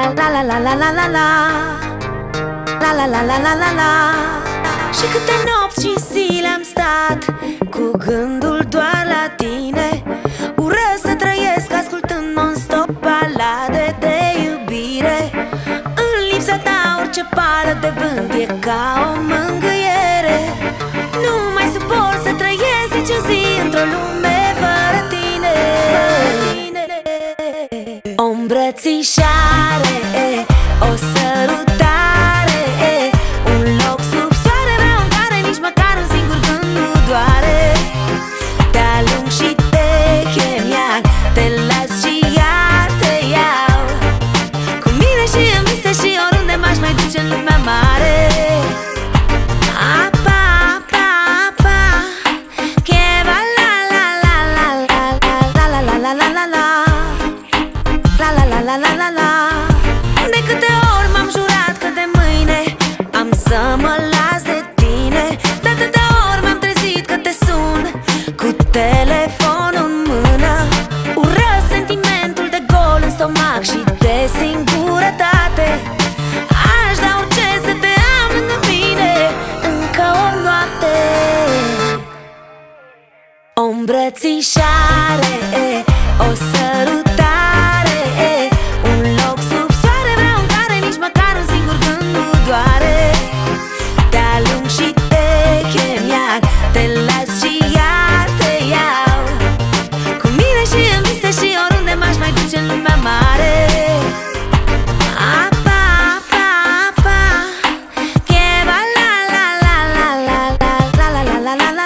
la la la la la la la la la la la la la. Și câte nopți și zile am stat cu gândul doar la tine. Urăsc să trăiesc ascultând non-stop balade de iubire. În lipsa ta orice pală de vânt e ca o mângâiere. Nu mai suport să trăiesc nici o zi într-o lume fără tine. O îmbrățișare, o sărutare, un loc sub soare vreau în care nici măcar un singur gând nu doare. Te alung și te chem iar, te las și iar te iau cu mine și în vise și oriunde m-aș mai duce în lumea mare. Apa, apa, apa, che va la la la la la la la la la la la la la la la la la la. De câte ori m-am jurat că de mâine am să mă las de tine, de atâtea ori m-am trezit că te sun cu telefonul în mână. Urăsc sentimentul de gol în stomac și de singurătate. Aș da orice să te am lângă mine încă o noapte. O îmbrățișare, o sărutare, un loc sub soare vreau în care nici măcar un singur gând nu doare. Te alung și te chem iar, te las și iar te iau cu mine și în vise și oriunde m-aș mai duce în lumea mare. Apa, apa, apa, che va la la la la la la la la la la la la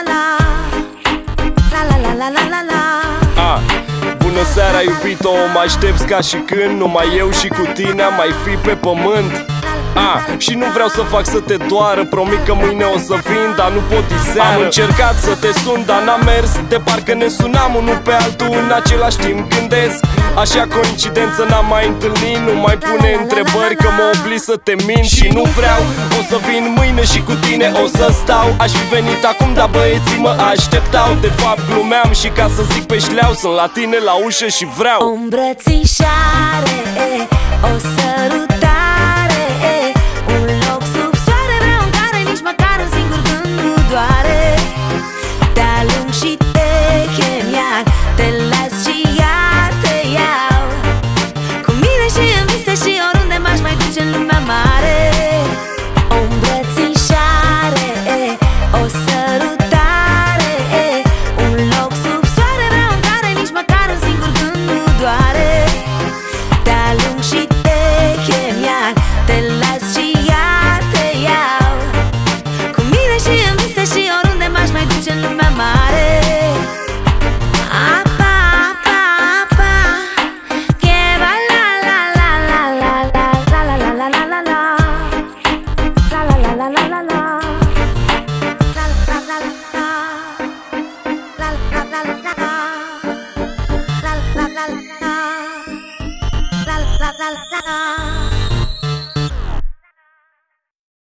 la la la la la la. Bună seara, iubito, mă aștepți ca și când numai eu și cu tine am mai fi pe pământ. Și nu vreau să fac să te doară, promit că mâine o să vin, dar nu pot diseară. Am încercat să te sun, dar n-am mers, de parcă ne sunam unul pe altul în același timp. Gândesc, așa coincidență n-am mai întâlnit. Nu mai pune întrebări că mă oblig să te mint și nu vreau. O să vin mâine și cu tine o să stau. Aș fi venit acum, dar băieții mă așteptau. De fapt glumeam și ca să zic pe șleau, sunt la tine la ușă și vreau O îmbrățișare,